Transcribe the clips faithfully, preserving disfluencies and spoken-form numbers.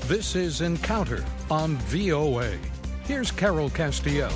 This is Encounter on V O A. Here's Carol Castiel.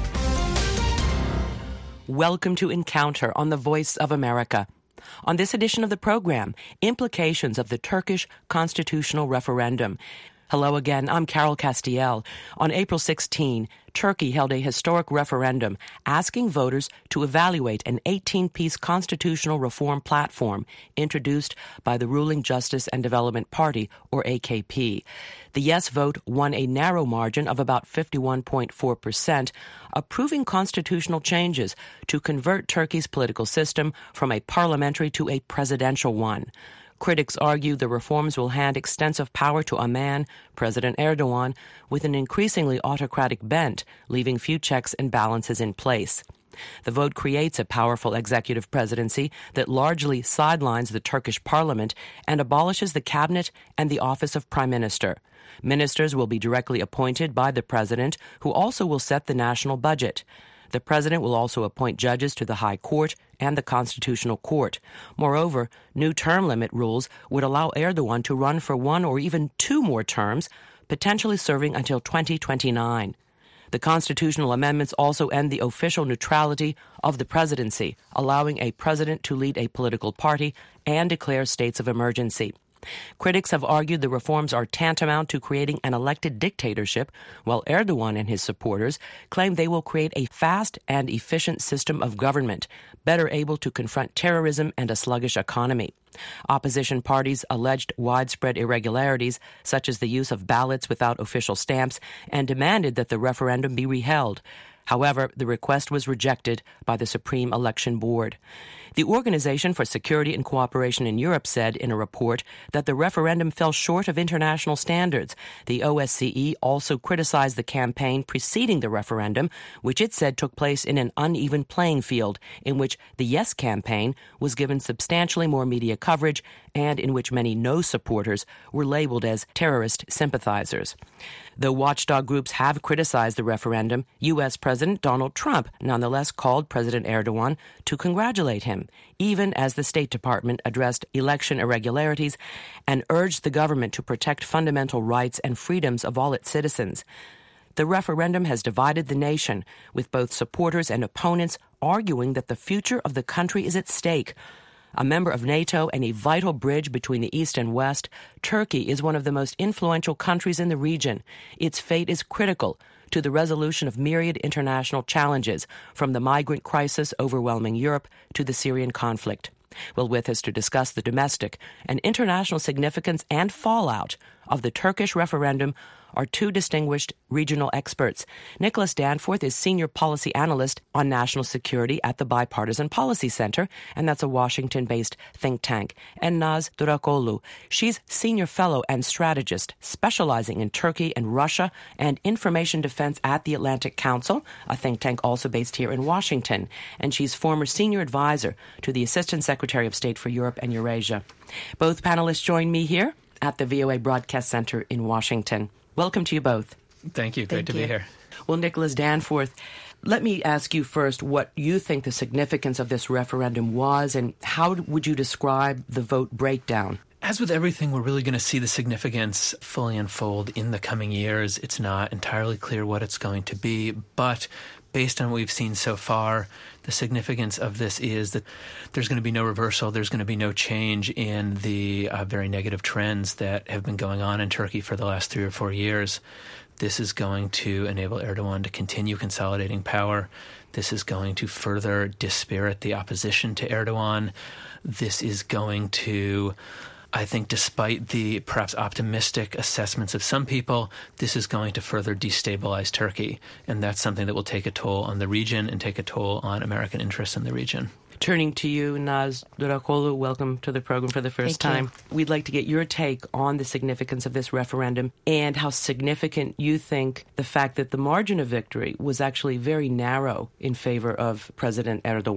Welcome to Encounter on the Voice of America. On this edition of the program, implications of the Turkish constitutional referendum. Hello again, I'm Carol Castiel. On April sixteenth, Turkey held a historic referendum asking voters to evaluate an eighteen-piece constitutional reform platform introduced by the ruling Justice and Development Party, or A K P. The yes vote won a narrow margin of about fifty-one point four percent, approving constitutional changes to convert Turkey's political system from a parliamentary to a presidential one. Critics argue the reforms will hand extensive power to a man, President Erdogan, with an increasingly autocratic bent, leaving few checks and balances in place. The vote creates a powerful executive presidency that largely sidelines the Turkish parliament and abolishes the cabinet and the office of prime minister. Ministers will be directly appointed by the president, who also will set the national budget. The president will also appoint judges to the High Court and the Constitutional Court. Moreover, new term limit rules would allow Erdogan to run for one or even two more terms, potentially serving until twenty twenty-nine. The constitutional amendments also end the official neutrality of the presidency, allowing a president to lead a political party and declare states of emergency. Critics have argued the reforms are tantamount to creating an elected dictatorship, while Erdogan and his supporters claim they will create a fast and efficient system of government, better able to confront terrorism and a sluggish economy. Opposition parties alleged widespread irregularities, such as the use of ballots without official stamps, and demanded that the referendum be reheld. However, the request was rejected by the Supreme Election Board. The Organization for Security and Cooperation in Europe said in a report that the referendum fell short of international standards. The O S C E also criticized the campaign preceding the referendum, which it said took place in an uneven playing field, in which the Yes campaign was given substantially more media coverage and in which many No supporters were labeled as terrorist sympathizers. Though watchdog groups have criticized the referendum, U S. President Donald Trump nonetheless called President Erdogan to congratulate him, even as the State Department addressed election irregularities and urged the government to protect fundamental rights and freedoms of all its citizens. The referendum has divided the nation, with both supporters and opponents arguing that the future of the country is at stake. A member of NATO and a vital bridge between the East and West, Turkey is one of the most influential countries in the region. Its fate is critical to the resolution of myriad international challenges, from the migrant crisis overwhelming Europe to the Syrian conflict. Well, with us to discuss the domestic and international significance and fallout of the Turkish referendum are two distinguished regional experts. Nicholas Danforth is Senior Policy Analyst on National Security at the Bipartisan Policy Center, and that's a Washington-based think tank. And Naz Durakoglu, she's Senior Fellow and Strategist, specializing in Turkey and Russia and information defense at the Atlantic Council, a think tank also based here in Washington. And she's former Senior Advisor to the Assistant Secretary of State for Europe and Eurasia. Both panelists join me here at the V O A Broadcast Center in Washington. Welcome to you both. Thank you. Great Thank to you. be here. Well, Nicholas Danforth, let me ask you first what you think the significance of this referendum was, and how would you describe the vote breakdown? As with everything, we're really going to see the significance fully unfold in the coming years. It's not entirely clear what it's going to be, but based on what we've seen so far, the significance of this is that there's going to be no reversal. There's going to be no change in the uh, very negative trends that have been going on in Turkey for the last three or four years. This is going to enable Erdogan to continue consolidating power. This is going to further dispirit the opposition to Erdogan. This is going to, I think, despite the perhaps optimistic assessments of some people, this is going to further destabilize Turkey. And that's something that will take a toll on the region and take a toll on American interests in the region. Turning to you, Naz Durakoglu, welcome to the program for the first Thank time. You. We'd like to get your take on the significance of this referendum and how significant you think the fact that the margin of victory was actually very narrow in favor of President Erdogan.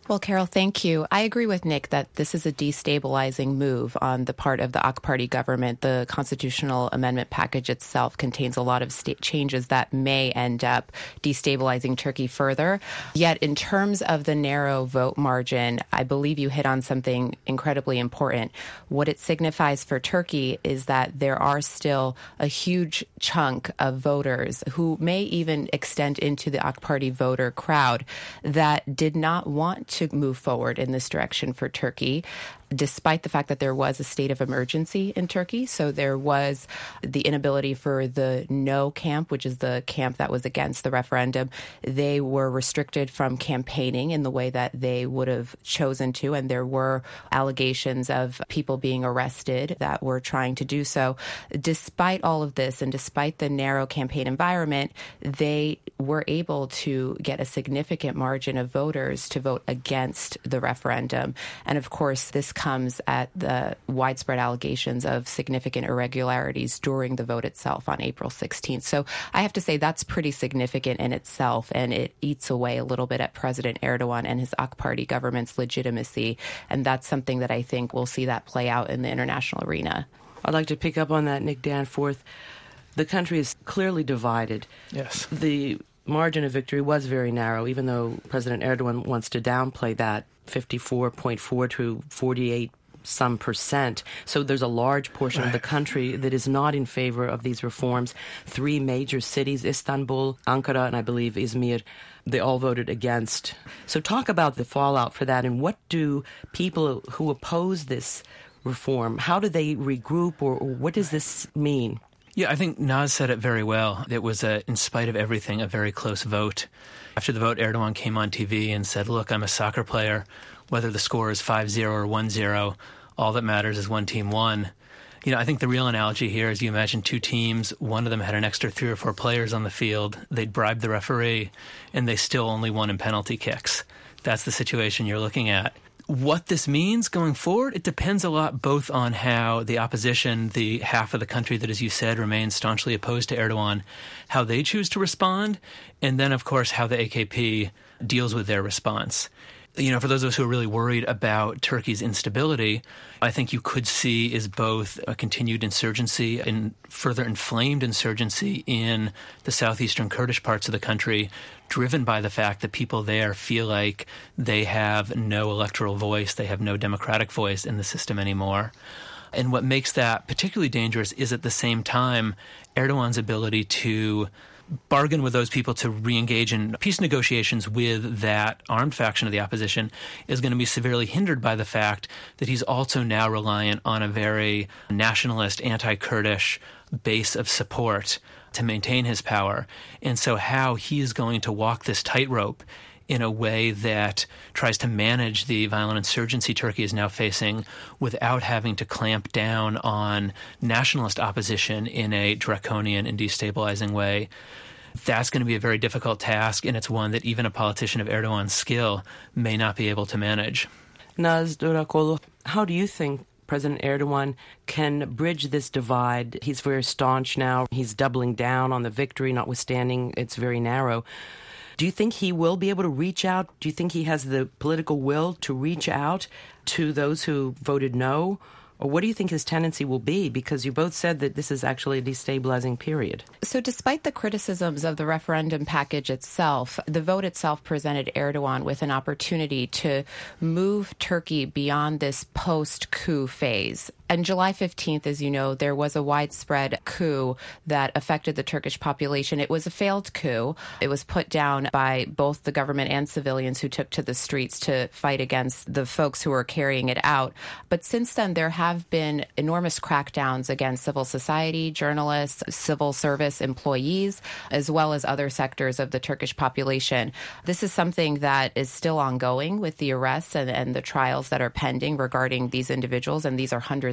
Well, Carol, thank you. I agree with Nick that this is a destabilizing move on the part of the A K Party government. The constitutional amendment package itself contains a lot of state changes that may end up destabilizing Turkey further. Yet, in terms of the narrow vote margin, I believe you hit on something incredibly important. What it signifies for Turkey is that there are still a huge chunk of voters who may even extend into the A K Party voter crowd that did not want to to move forward in this direction for Turkey, despite the fact that there was a state of emergency in Turkey. So there was the inability for the no camp, which is the camp that was against the referendum. They were restricted from campaigning in the way that they would have chosen to. And there were allegations of people being arrested that were trying to do so. Despite all of this and despite the narrow campaign environment, they were able to get a significant margin of voters to vote against the referendum. And of course, this comes at the widespread allegations of significant irregularities during the vote itself on April sixteenth. So I have to say that's pretty significant in itself, and it eats away a little bit at President Erdogan and his A K Party government's legitimacy. And that's something that I think we'll see that play out in the international arena. I'd like to pick up on that, Nick Danforth. The country is clearly divided. Yes. The margin of victory was very narrow, even though President Erdogan wants to downplay that, fifty-four point four to forty-eight some percent. So there's a large portion right. of the country that is not in favor of these reforms. Three major cities, Istanbul, Ankara, and I believe Izmir, they all voted against. So talk about the fallout for that, and what do people who oppose this reform, how do they regroup, or, or what does this mean? Yeah, I think Naz said it very well. It was, a, in spite of everything, a very close vote. After the vote, Erdogan came on T V and said, look, I'm a soccer player. Whether the score is five zero or one zero, all that matters is one team won. You know, I think the real analogy here is you imagine two teams, one of them had an extra three or four players on the field, they'd bribed the referee, and they still only won in penalty kicks. That's the situation you're looking at. What this means going forward, it depends a lot both on how the opposition, the half of the country that, as you said, remains staunchly opposed to Erdogan, how they choose to respond, and then, of course, how the A K P deals with their response. You know, for those of us who are really worried about Turkey's instability, I think you could see is both a continued insurgency and further inflamed insurgency in the southeastern Kurdish parts of the country, driven by the fact that people there feel like they have no electoral voice, they have no democratic voice in the system anymore. And what makes that particularly dangerous is at the same time Erdogan's ability to bargain with those people to re-engage in peace negotiations with that armed faction of the opposition is going to be severely hindered by the fact that he's also now reliant on a very nationalist, anti-Kurdish base of support to maintain his power. And so how he is going to walk this tightrope in a way that tries to manage the violent insurgency Turkey is now facing without having to clamp down on nationalist opposition in a draconian and destabilizing way, that's going to be a very difficult task, and it's one that even a politician of Erdogan's skill may not be able to manage. Naz Durakoglu, how do you think President Erdogan can bridge this divide? He's very staunch now. He's doubling down on the victory, notwithstanding it's very narrow. Do you think he will be able to reach out? Do you think he has the political will to reach out to those who voted no? Or what do you think his tendency will be? Because you both said that this is actually a destabilizing period. So despite the criticisms of the referendum package itself, the vote itself presented Erdogan with an opportunity to move Turkey beyond this post-coup phase. On July fifteenth, as you know, there was a widespread coup that affected the Turkish population. It was a failed coup. It was put down by both the government and civilians who took to the streets to fight against the folks who were carrying it out. But since then, there have been enormous crackdowns against civil society, journalists, civil service employees, as well as other sectors of the Turkish population. This is something that is still ongoing with the arrests and, and the trials that are pending regarding these individuals, and these are hundreds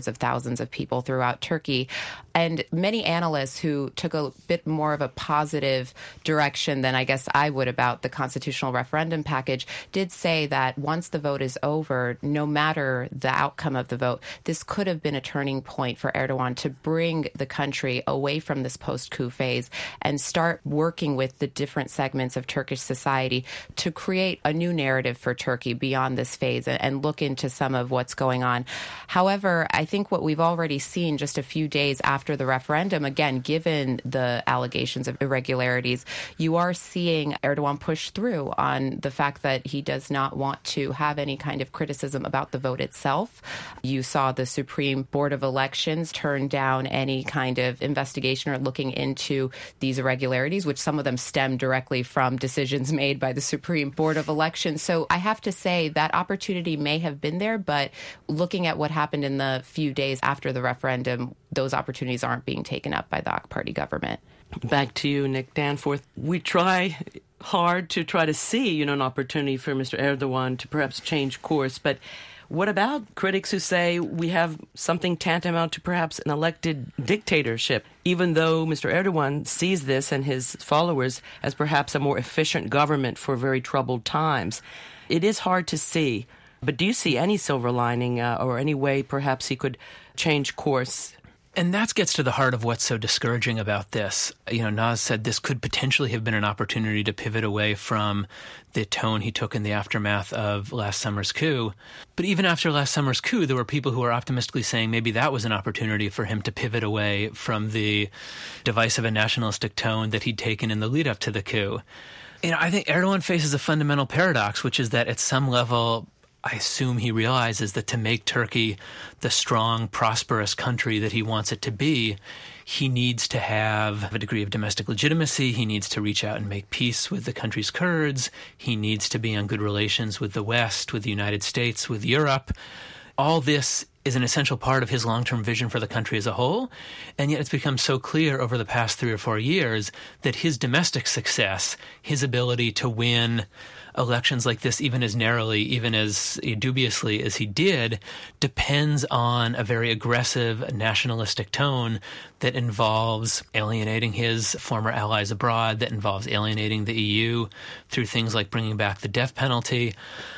hundreds of thousands of people throughout Turkey. And many analysts who took a bit more of a positive direction than I guess I would about the constitutional referendum package did say that once the vote is over, no matter the outcome of the vote, this could have been a turning point for Erdogan to bring the country away from this post-coup phase and start working with the different segments of Turkish society to create a new narrative for Turkey beyond this phase and look into some of what's going on. However, I think what we've already seen just a few days after After the referendum, again, given the allegations of irregularities, you are seeing Erdogan push through on the fact that he does not want to have any kind of criticism about the vote itself. You saw the Supreme Board of Elections turn down any kind of investigation or looking into these irregularities, which some of them stem directly from decisions made by the Supreme Board of Elections. So I have to say that opportunity may have been there, but looking at what happened in the few days after the referendum, those opportunities aren't being taken up by the A K Party government. Back to you, Nick Danforth. We try hard to try to see, you know, an opportunity for Mister Erdogan to perhaps change course. But what about critics who say we have something tantamount to perhaps an elected dictatorship, even though Mister Erdogan sees this and his followers as perhaps a more efficient government for very troubled times? It is hard to see. But do you see any silver lining uh, or any way perhaps he could change course? And that gets to the heart of what's so discouraging about this. You know, Naz said this could potentially have been an opportunity to pivot away from the tone he took in the aftermath of last summer's coup. But even after last summer's coup, there were people who were optimistically saying maybe that was an opportunity for him to pivot away from the divisive and nationalistic tone that he'd taken in the lead up to the coup. You know, I think Erdogan faces a fundamental paradox, which is that at some level, I assume he realizes that to make Turkey the strong, prosperous country that he wants it to be, he needs to have a degree of domestic legitimacy. He needs to reach out and make peace with the country's Kurds. He needs to be on good relations with the West, with the United States, with Europe. All this is an essential part of his long-term vision for the country as a whole, and yet it's become so clear over the past three or four years that his domestic success, his ability to win elections like this even as narrowly, even as dubiously as he did, depends on a very aggressive nationalistic tone that involves alienating his former allies abroad, that involves alienating the E U through things like bringing back the death penalty.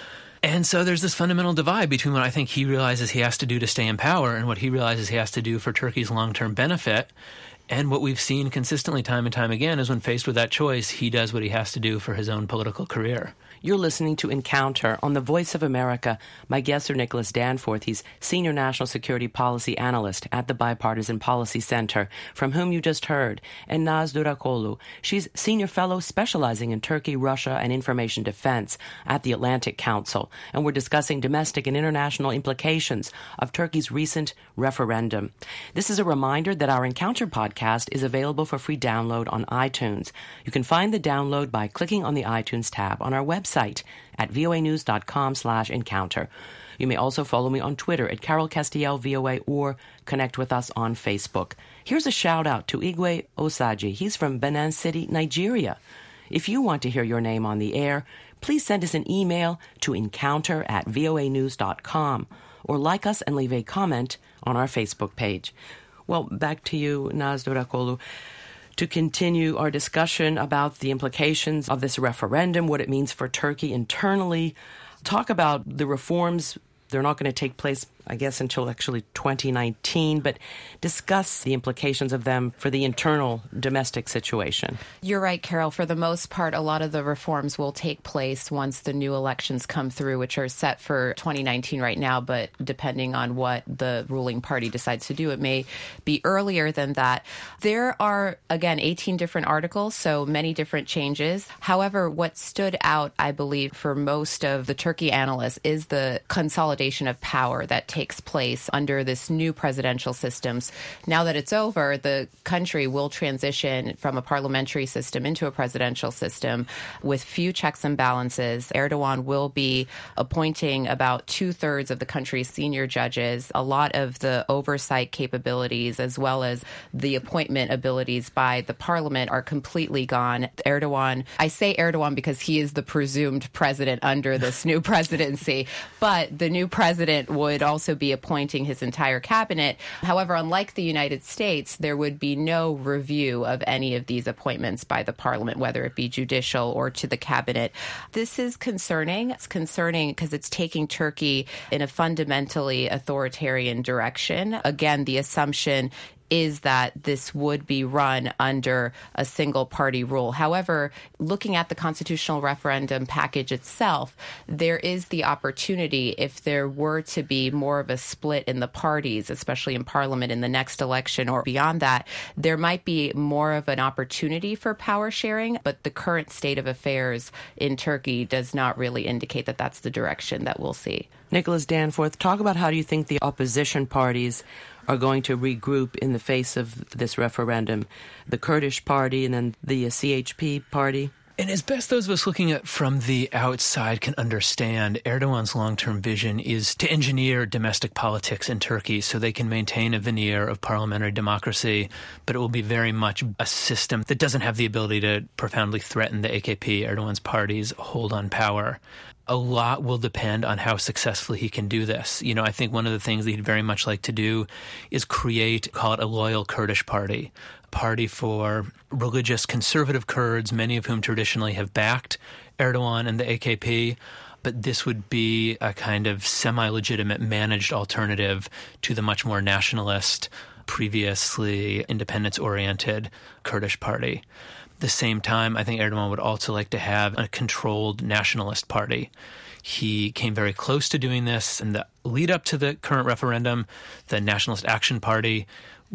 And so there's this fundamental divide between what I think he realizes he has to do to stay in power and what he realizes he has to do for Turkey's long-term benefit. And what we've seen consistently time and time again is when faced with that choice, he does what he has to do for his own political career. You're listening to Encounter on the Voice of America. My guests are Nicholas Danforth. He's Senior National Security Policy Analyst at the Bipartisan Policy Center, from whom you just heard, and Naz Durakoglu. She's Senior Fellow specializing in Turkey, Russia, and information defense at the Atlantic Council. And we're discussing domestic and international implications of Turkey's recent referendum. This is a reminder that our Encounter podcast is available for free download on iTunes. You can find the download by clicking on the iTunes tab on our website at voanews.com slash encounter. You may also follow me on Twitter at Carol Castiel V O A or connect with us on Facebook. Here's a shout out to Igwe Osaji. He's from Benin City, Nigeria. If you want to hear your name on the air, please send us an email to encounter at voanews dot com or like us and leave a comment on our Facebook page. Well, back to you, Naz Durakoglu, to continue our discussion about the implications of this referendum, what it means for Turkey internally. Talk about the reforms. They're not going to take place, I guess, until actually twenty nineteen, but discuss the implications of them for the internal domestic situation. You're right, Carol. For the most part, a lot of the reforms will take place once the new elections come through, which are set for twenty nineteen right now, but depending on what the ruling party decides to do, it may be earlier than that. There are, again, eighteen different articles, so many different changes. However, what stood out, I believe, for most of the Turkey analysts is the consolidation of power that takes place under this new presidential systems. Now that it's over, the country will transition from a parliamentary system into a presidential system with few checks and balances. Erdogan will be appointing about two-thirds of the country's senior judges. A lot of the oversight capabilities as well as the appointment abilities by the parliament are completely gone. Erdogan, I say Erdogan because he is the presumed president under this new presidency, but the new president would also also be appointing his entire cabinet. However, unlike the United States, there would be no review of any of these appointments by the parliament, whether it be judicial or to the cabinet. This is concerning. It's concerning because it's taking Turkey in a fundamentally authoritarian direction. Again, the assumption is that this would be run under a single-party rule. However, looking at the constitutional referendum package itself, there is the opportunity, if there were to be more of a split in the parties, especially in parliament in the next election or beyond that, there might be more of an opportunity for power sharing, but the current state of affairs in Turkey does not really indicate that that's the direction that we'll see. Nicholas Danforth, talk about how do you think the opposition parties are going to regroup in the face of this referendum, the Kurdish party and then the C H P party? And as best those of us looking at from the outside can understand, Erdogan's long-term vision is to engineer domestic politics in Turkey so they can maintain a veneer of parliamentary democracy, but it will be very much a system that doesn't have the ability to profoundly threaten the A K P, Erdogan's party's hold on power. A lot will depend on how successfully he can do this. You know, I think one of the things that he'd very much like to do is create, call it a loyal Kurdish party, a party for religious conservative Kurds, many of whom traditionally have backed Erdogan and the A K P. But this would be a kind of semi-legitimate managed alternative to the much more nationalist, previously independence-oriented Kurdish party. At the same time, I think Erdogan would also like to have a controlled nationalist party. He came very close to doing this in the lead up to the current referendum. The Nationalist Action Party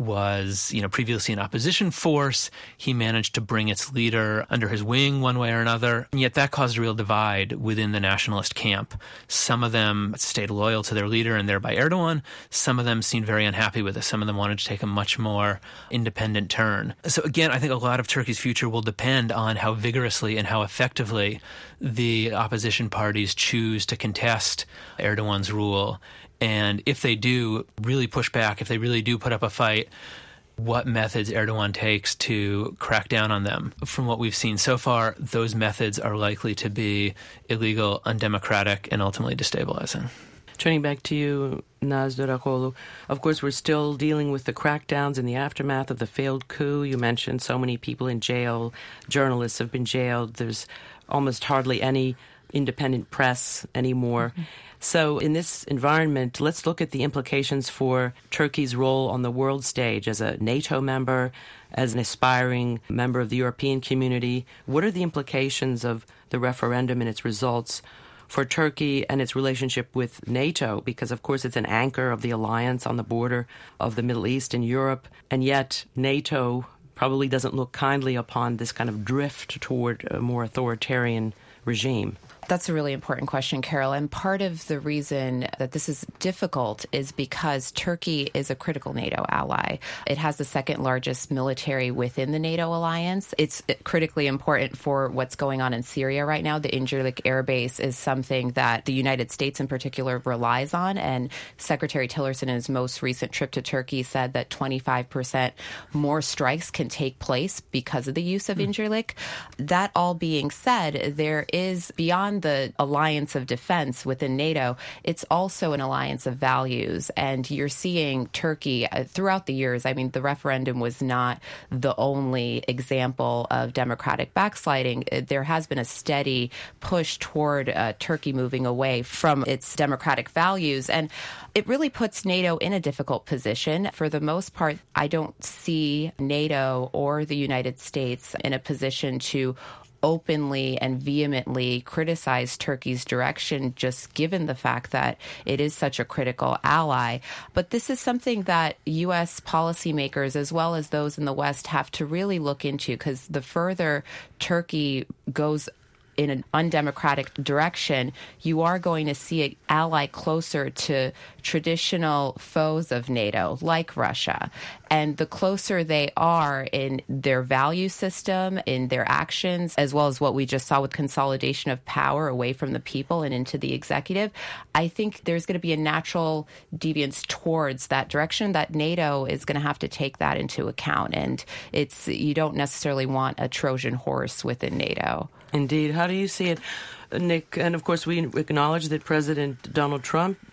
was, you know, previously an opposition force. He managed to bring its leader under his wing one way or another. And yet that caused a real divide within the nationalist camp. Some of them stayed loyal to their leader and thereby Erdogan. Some of them seemed very unhappy with this. Some of them wanted to take a much more independent turn. So again, I think a lot of Turkey's future will depend on how vigorously and how effectively the opposition parties choose to contest Erdogan's rule. And if they do really push back, if they really do put up a fight, what methods Erdogan takes to crack down on them. From what we've seen so far, those methods are likely to be illegal, undemocratic, and ultimately destabilizing. Turning back to you, Naz Durakoglu, of course, we're still dealing with the crackdowns in the aftermath of the failed coup. You mentioned so many people in jail. Journalists have been jailed. There's almost hardly any independent press anymore. Mm-hmm. So in this environment, let's look at the implications for Turkey's role on the world stage as a NATO member, as an aspiring member of the European community. What are the implications of the referendum and its results for Turkey and its relationship with NATO? Because, of course, it's an anchor of the alliance on the border of the Middle East and Europe, and yet NATO probably doesn't look kindly upon this kind of drift toward a more authoritarian regime. That's a really important question, Carol. And part of the reason that this is difficult is because Turkey is a critical NATO ally. It has the second largest military within the NATO alliance. It's critically important for what's going on in Syria right now. The Incirlik Air Base is something that the United States in particular relies on. And Secretary Tillerson in his most recent trip to Turkey said that twenty-five percent more strikes can take place because of the use of mm. Incirlik. That all being said, there is, beyond the alliance of defense within NATO, it's also an alliance of values. And you're seeing Turkey uh, throughout the years. I mean, the referendum was not the only example of democratic backsliding. There has been a steady push toward uh, Turkey moving away from its democratic values. And it really puts NATO in a difficult position. For the most part, I don't see NATO or the United States in a position to openly and vehemently criticize Turkey's direction, just given the fact that it is such a critical ally. But this is something that U S policymakers, as well as those in the West, have to really look into, because the further Turkey goes in an undemocratic direction, you are going to see an ally closer to traditional foes of NATO, like Russia. And the closer they are in their value system, in their actions, as well as what we just saw with consolidation of power away from the people and into the executive, I think there's going to be a natural deviance towards that direction that NATO is going to have to take that into account. And it's, you don't necessarily want a Trojan horse within NATO. Indeed. How do you see it, Nick? And of course, we acknowledge that President Donald Trump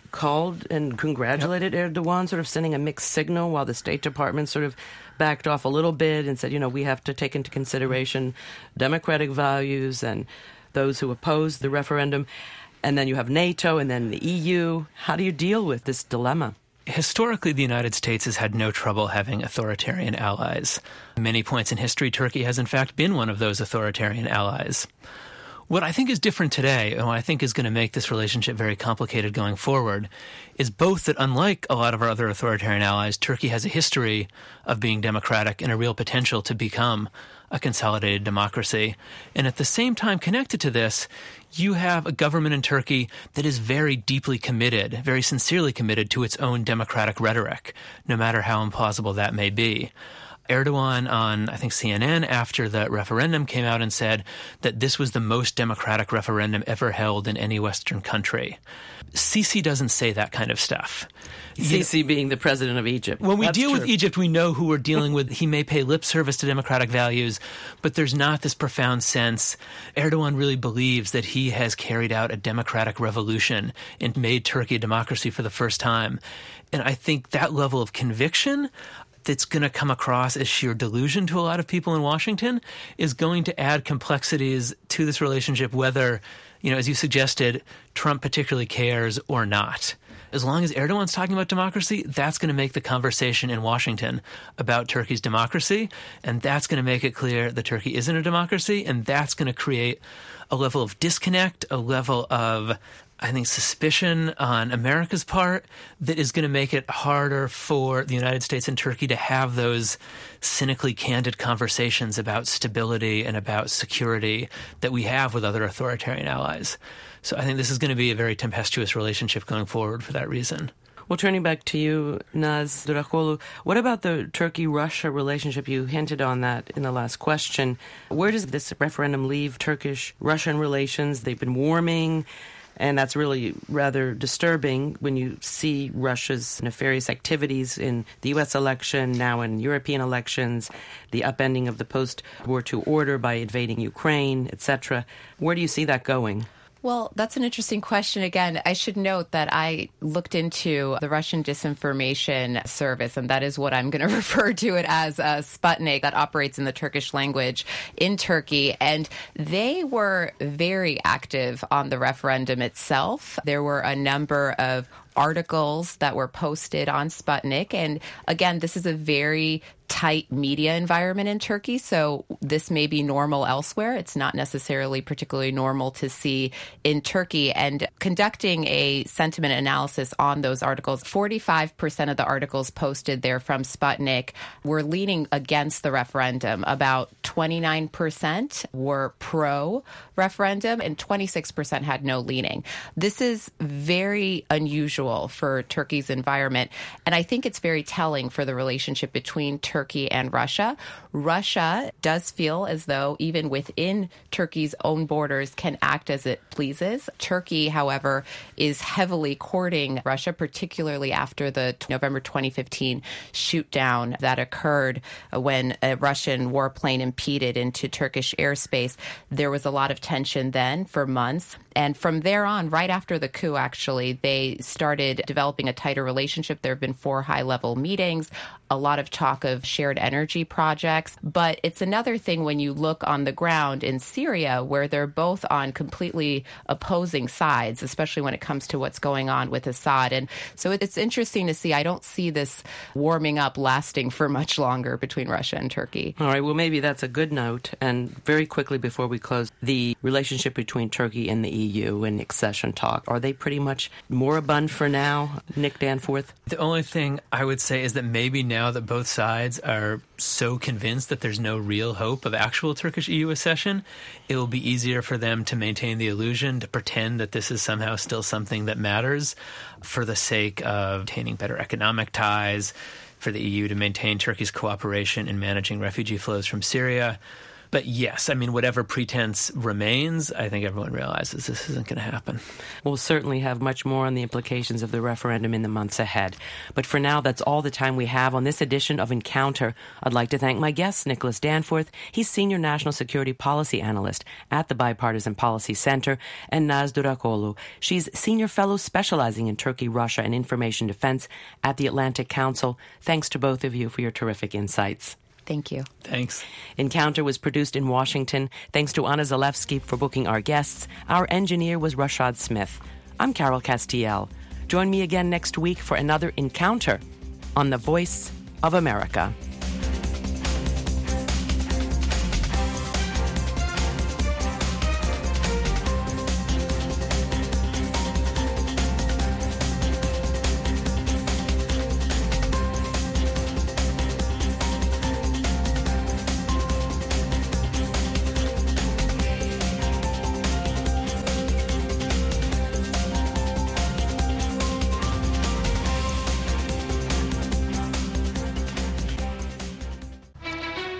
called and congratulated yep. Erdogan, sort of sending a mixed signal, while the State Department sort of backed off a little bit and said, you know, we have to take into consideration democratic values and those who oppose the referendum. And then you have NATO and then the E U. How do you deal with this dilemma? Historically, the United States has had no trouble having authoritarian allies. At many points in history, Turkey has in fact been one of those authoritarian allies. What I think is different today, and what I think is going to make this relationship very complicated going forward, is both that unlike a lot of our other authoritarian allies, Turkey has a history of being democratic and a real potential to become a consolidated democracy. And at the same time, connected to this, you have a government in Turkey that is very deeply committed, very sincerely committed to its own democratic rhetoric, no matter how implausible that may be. Erdogan on, I think, C N N after the referendum came out and said that this was the most democratic referendum ever held in any Western country. Sisi doesn't say that kind of stuff. Sisi being the president of Egypt. When we That's deal true. with Egypt, we know who we're dealing with. He may pay lip service to democratic values, but there's not this profound sense. Erdogan really believes that he has carried out a democratic revolution and made Turkey a democracy for the first time. And I think that level of conviction that's going to come across as sheer delusion to a lot of people in Washington is going to add complexities to this relationship, whether, you know, as you suggested, Trump particularly cares or not. As long as Erdogan's talking about democracy, that's going to make the conversation in Washington about Turkey's democracy, and that's going to make it clear that Turkey isn't a democracy, and that's going to create a level of disconnect, a level of, I think, suspicion on America's part that is going to make it harder for the United States and Turkey to have those cynically candid conversations about stability and about security that we have with other authoritarian allies. So I think this is going to be a very tempestuous relationship going forward for that reason. Well, turning back to you, Naz Durakoğlu, what about the Turkey-Russia relationship? You hinted on that in the last question. Where does this referendum leave Turkish-Russian relations? They've been warming, and that's really rather disturbing when you see Russia's nefarious activities in the U S election, now in European elections, the upending of the post-War Two order by invading Ukraine, et cetera. Where do you see that going? Well, that's an interesting question. Again, I should note that I looked into the Russian disinformation service, and that is what I'm going to refer to it as, uh, Sputnik, that operates in the Turkish language in Turkey. And they were very active on the referendum itself. There were a number of articles that were posted on Sputnik. And again, this is a very tight media environment in Turkey, so this may be normal elsewhere. It's not necessarily particularly normal to see in Turkey. And conducting a sentiment analysis on those articles, forty-five percent of the articles posted there from Sputnik were leaning against the referendum. About twenty-nine percent were pro-referendum, and twenty-six percent had no leaning. This is very unusual for Turkey's environment, and I think it's very telling for the relationship between Turkey Turkey and Russia. Russia does feel as though even within Turkey's own borders can act as it pleases. Turkey, however, is heavily courting Russia, particularly after the November twenty fifteen shoot down that occurred when a Russian warplane impeded into Turkish airspace. There was a lot of tension then for months. And from there on, right after the coup, actually, they started developing a tighter relationship. There have been four high-level meetings, a lot of talk of shared energy projects. But it's another thing when you look on the ground in Syria, where they're both on completely opposing sides, especially when it comes to what's going on with Assad. And so it's interesting to see. I don't see this warming up lasting for much longer between Russia and Turkey. All right. Well, maybe that's a good note. And very quickly before we close, the relationship between Turkey and the E U and accession talk, are they pretty much moribund for now, Nick Danforth? The only thing I would say is that maybe now that both sides are so convinced that there's no real hope of actual Turkish E U accession, it will be easier for them to maintain the illusion, to pretend that this is somehow still something that matters for the sake of obtaining better economic ties, for the E U to maintain Turkey's cooperation in managing refugee flows from Syria, But yes, I mean, whatever pretense remains, I think everyone realizes this isn't going to happen. We'll certainly have much more on the implications of the referendum in the months ahead. But for now, that's all the time we have on this edition of Encounter. I'd like to thank my guest, Nicholas Danforth. He's Senior National Security Policy Analyst at the Bipartisan Policy Center, and Naz Durakoglu. She's Senior Fellow specializing in Turkey, Russia, and information defense at the Atlantic Council. Thanks to both of you for your terrific insights. Thank you. Thanks. Encounter was produced in Washington. Thanks to Anna Zalewski for booking our guests. Our engineer was Rashad Smith. I'm Carol Castiel. Join me again next week for another Encounter on the Voice of America.